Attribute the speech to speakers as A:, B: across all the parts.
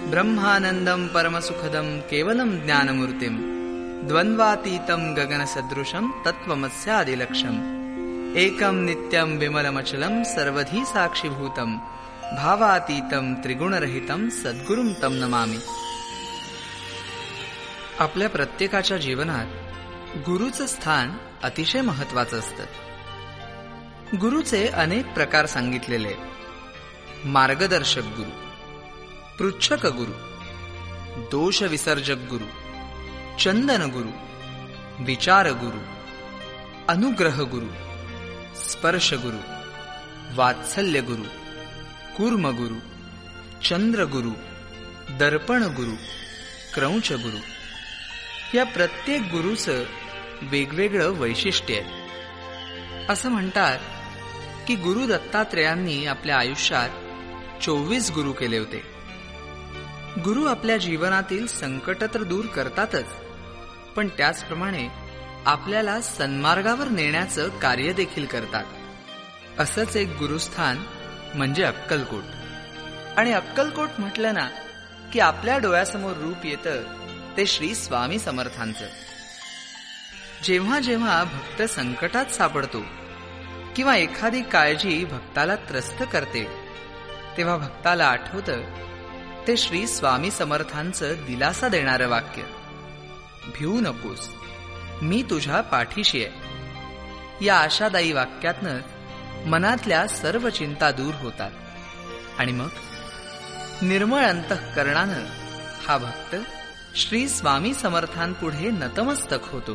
A: ब्रह्मानंदं परमसुखदं केवलं ज्ञानमूर्तिं द्वन्द्वातीतं गगनसदृशं तत्त्वमस्यादिलक्ष्यम् एकं नित्यं विमलमचलं सर्वधी साक्षीभूतं भावातीतं त्रिगुणरहितं सद्गुरुं तं नमामि. आपल्या प्रत्येकाच्या जीवनात गुरुचं स्थान अतिशय महत्वाचं असतं. गुरुचे अनेक प्रकार सांगितलेले: मार्गदर्शक गुरु, पृच्छक गुरु, दोष विसर्जक गुरु, चंदन गुरु, विचार गुरु, अनुग्रह गुरु, स्पर्श गुरु, वात्सल्य गुरु, कूर्म गुरु, चंद्र गुरु, दर्पण गुरु, क्रौंच गुरु. या प्रत्येक गुरुचं वेगवेगळं वैशिष्ट्य आहे. असं म्हणतात की गुरु दत्तात्रेयांनी आपल्या आयुष्यात 24 गुरु केले होते. गुरु आपल्या जीवनातील संकट तर दूर करतातच, पण त्याचप्रमाणे आपल्याला सन्मार्गावर नेण्याचं कार्य देखील करतात. असंच एक गुरुस्थान म्हणजे अक्कलकोट. आणि अक्कलकोट म्हटलं ना की आपल्या डोळ्यासमोर रूप येतं ते श्री स्वामी समर्थांचं. जेव्हा जेव्हा भक्त संकटात सापडतो किंवा एखादी काळजी भक्ताला त्रस्त करते, तेव्हा भक्ताला आठवतं ते श्री स्वामी समर्थांचं दिलासा देणारं वाक्य: भिवू नकोस, मी तुझ्या पाठीशी आहे. या आशादायी वाक्यातनं मनातल्या सर्व चिंता दूर होतात आणि मग निर्मळ अंतःकरणानं हा भक्त श्री स्वामी समर्थांपुढे नतमस्तक होतो.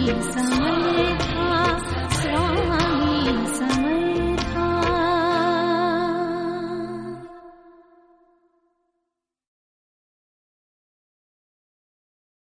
B: समय